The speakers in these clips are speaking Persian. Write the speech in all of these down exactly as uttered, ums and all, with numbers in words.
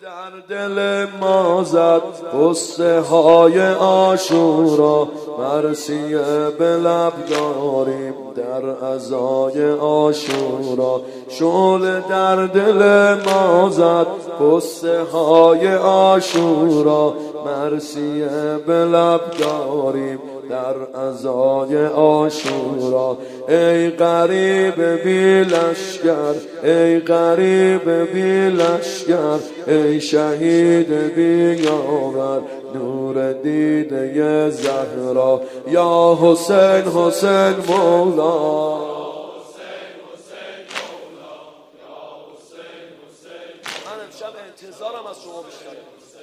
در دل ما زد قصه های عاشورا، مرثیه به لب داریم در عزای عاشورا. شعله در دل ما زد قصه های عاشورا، مرثیه به لب داریم در عزای عاشورا. ای غریب بی لشکر، ای غریب بی لشکر، ای شهید بی یاور، نور دیده زهرا. یا حسین حسین مولا، من امشب انتظارم از شما بیشتره.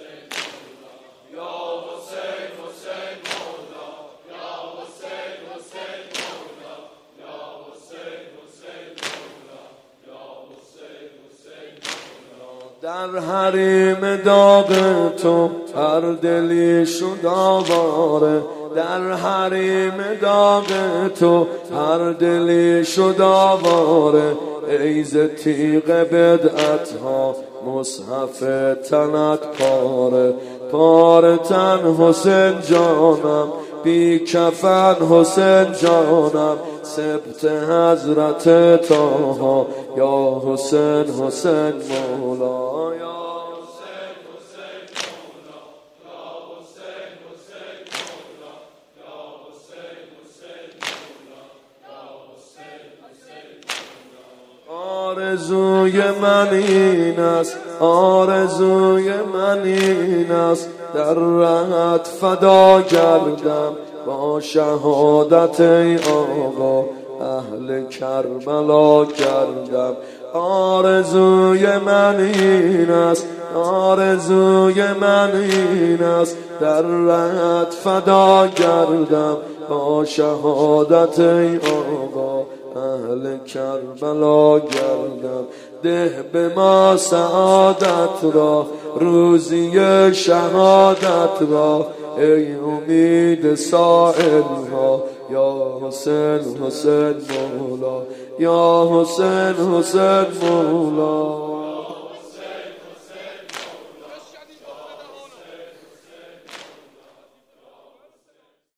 یا حسین حسین مولا، یا حسین حسین مولا، یا حسین حسین مولا، یا حسین حسین مولا. در حریم داغ تو هر دلی شد آواره، در حریم داغ تو هر دلی شد آواره. ای ز تیغ بدعت ها مصحف تنت پاره، پاره تن حسین جانم، بی کفن حسین جانم، سبت حضرت طه. یا حسین حسین مولا، آرزوی من این است، آرزوی من این است، در رهت فدا گردم با شهادت ای آقا، اهل کربلا گردم. آرزوی من این است، آرزوی من این است، در رهت فدا گردم با شهادت ای آقا، اهل کربلا گردم. ده به ما سعادت را، روزی شهادت را، ای امید سائل ها. یا حسین حسین مولا، یا حسین حسین مولا.